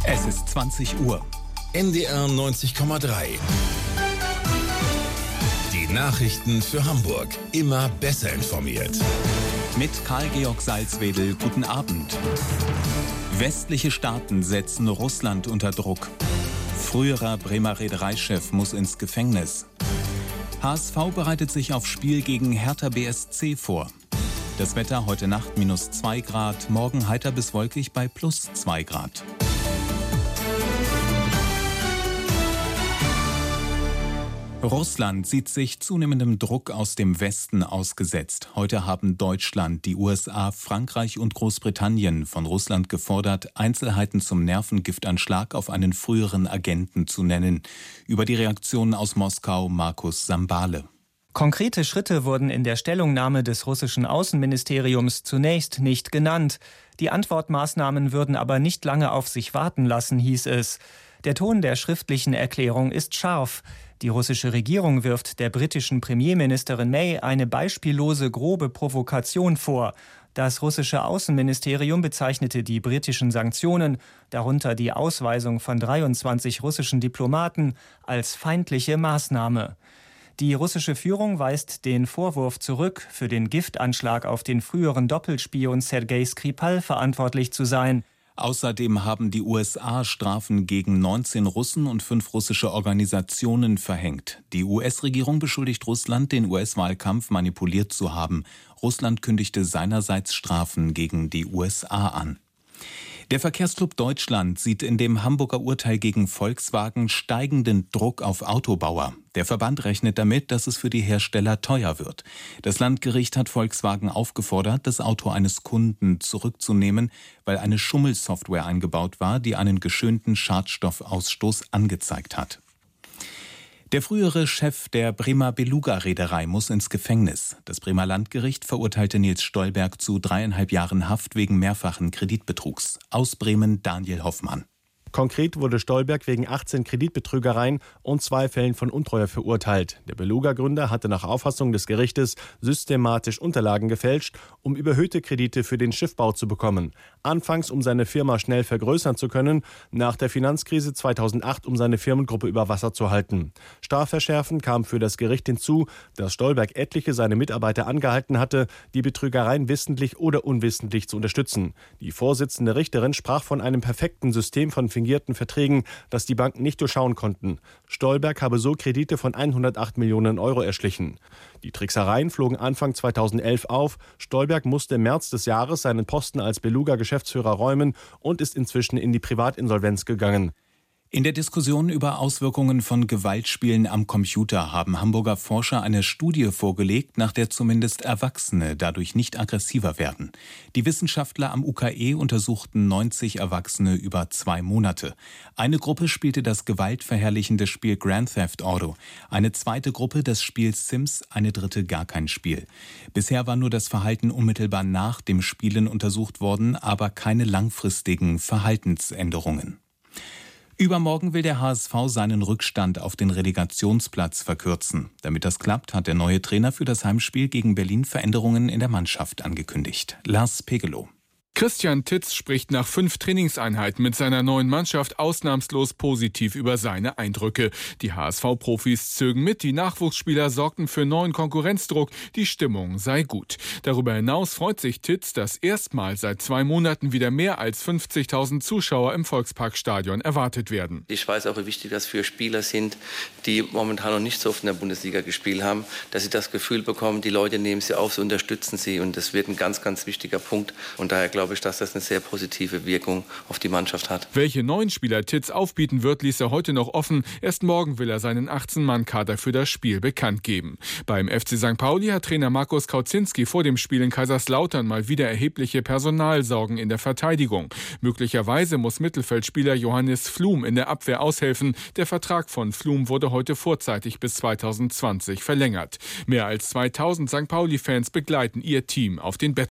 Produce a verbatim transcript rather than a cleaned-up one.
Es ist zwanzig Uhr. N D R neunzig Komma drei. Die Nachrichten für Hamburg. Immer besser informiert. Mit Karl-Georg Salzwedel, guten Abend. Westliche Staaten setzen Russland unter Druck. Früherer Bremer Reedereichef muss ins Gefängnis. H S V bereitet sich auf Spiel gegen Hertha B S C vor. Das Wetter heute Nacht minus zwei Grad, morgen heiter bis wolkig bei plus zwei Grad. Russland sieht sich zunehmendem Druck aus dem Westen ausgesetzt. Heute haben Deutschland, die U S A, Frankreich und Großbritannien von Russland gefordert, Einzelheiten zum Nervengiftanschlag auf einen früheren Agenten zu nennen. Über die Reaktionen aus Moskau Markus Sambale. Konkrete Schritte wurden in der Stellungnahme des russischen Außenministeriums zunächst nicht genannt. Die Antwortmaßnahmen würden aber nicht lange auf sich warten lassen, hieß es. Der Ton der schriftlichen Erklärung ist scharf. Die russische Regierung wirft der britischen Premierministerin May eine beispiellose grobe Provokation vor. Das russische Außenministerium bezeichnete die britischen Sanktionen, darunter die Ausweisung von dreiundzwanzig russischen Diplomaten, als feindliche Maßnahme. Die russische Führung weist den Vorwurf zurück, für den Giftanschlag auf den früheren Doppelspion Sergei Skripal verantwortlich zu sein. Außerdem haben die U S A Strafen gegen neunzehn Russen und fünf russische Organisationen verhängt. Die U S-Regierung beschuldigt Russland, den U S-Wahlkampf manipuliert zu haben. Russland kündigte seinerseits Strafen gegen die U S A an. Der Verkehrsclub Deutschland sieht in dem Hamburger Urteil gegen Volkswagen steigenden Druck auf Autobauer. Der Verband rechnet damit, dass es für die Hersteller teuer wird. Das Landgericht hat Volkswagen aufgefordert, das Auto eines Kunden zurückzunehmen, weil eine Schummelsoftware eingebaut war, die einen geschönten Schadstoffausstoß angezeigt hat. Der frühere Chef der Bremer Beluga-Reederei muss ins Gefängnis. Das Bremer Landgericht verurteilte Nils Stolberg zu dreieinhalb Jahren Haft wegen mehrfachen Kreditbetrugs. Aus Bremen Daniel Hoffmann. Konkret wurde Stolberg wegen achtzehn Kreditbetrügereien und zwei Fällen von Untreue verurteilt. Der Beluga-Gründer hatte nach Auffassung des Gerichtes systematisch Unterlagen gefälscht, um überhöhte Kredite für den Schiffbau zu bekommen. Anfangs, um seine Firma schnell vergrößern zu können, nach der Finanzkrise zweitausendacht, um seine Firmengruppe über Wasser zu halten. Strafverschärfend kam für das Gericht hinzu, dass Stolberg etliche seiner Mitarbeiter angehalten hatte, die Betrügereien wissentlich oder unwissentlich zu unterstützen. Die Vorsitzende Richterin sprach von einem perfekten System von fingierten Verträgen, das die Banken nicht durchschauen konnten. Stolberg habe so Kredite von hundertacht Millionen Euro erschlichen. Die Tricksereien flogen Anfang zweitausendelf auf. Stolberg musste im März des Jahres seinen Posten als Beluga-Geschäftsführer räumen und ist inzwischen in die Privatinsolvenz gegangen. In der Diskussion über Auswirkungen von Gewaltspielen am Computer haben Hamburger Forscher eine Studie vorgelegt, nach der zumindest Erwachsene dadurch nicht aggressiver werden. Die Wissenschaftler am U K E untersuchten neunzig Erwachsene über zwei Monate. Eine Gruppe spielte das gewaltverherrlichende Spiel Grand Theft Auto, eine zweite Gruppe das Spiel Sims, eine dritte gar kein Spiel. Bisher war nur das Verhalten unmittelbar nach dem Spielen untersucht worden, aber keine langfristigen Verhaltensänderungen. Übermorgen will der H S V seinen Rückstand auf den Relegationsplatz verkürzen. Damit das klappt, hat der neue Trainer für das Heimspiel gegen Berlin Veränderungen in der Mannschaft angekündigt. Lars Pegelow. Christian Titz spricht nach fünf Trainingseinheiten mit seiner neuen Mannschaft ausnahmslos positiv über seine Eindrücke. Die H S V-Profis zögen mit, die Nachwuchsspieler sorgten für neuen Konkurrenzdruck, die Stimmung sei gut. Darüber hinaus freut sich Titz, dass erstmals seit zwei Monaten wieder mehr als fünfzigtausend Zuschauer im Volksparkstadion erwartet werden. Ich weiß auch, wie wichtig das für Spieler sind, die momentan noch nicht so oft in der Bundesliga gespielt haben, dass sie das Gefühl bekommen, die Leute nehmen sie auf, sie unterstützen sie und das wird ein ganz, ganz wichtiger Punkt und daher glaube ich, dass das eine sehr positive Wirkung auf die Mannschaft hat. Welche neuen Spieler Titz aufbieten wird, ließ er heute noch offen. Erst morgen will er seinen achtzehn-Mann-Kader für das Spiel bekannt geben. Beim F C Sankt Pauli hat Trainer Markus Kauzinski vor dem Spiel in Kaiserslautern mal wieder erhebliche Personalsorgen in der Verteidigung. Möglicherweise muss Mittelfeldspieler Johannes Flum in der Abwehr aushelfen. Der Vertrag von Flum wurde heute vorzeitig bis zweitausendzwanzig verlängert. Mehr als zweitausend Sankt Pauli-Fans begleiten ihr Team auf den Betten.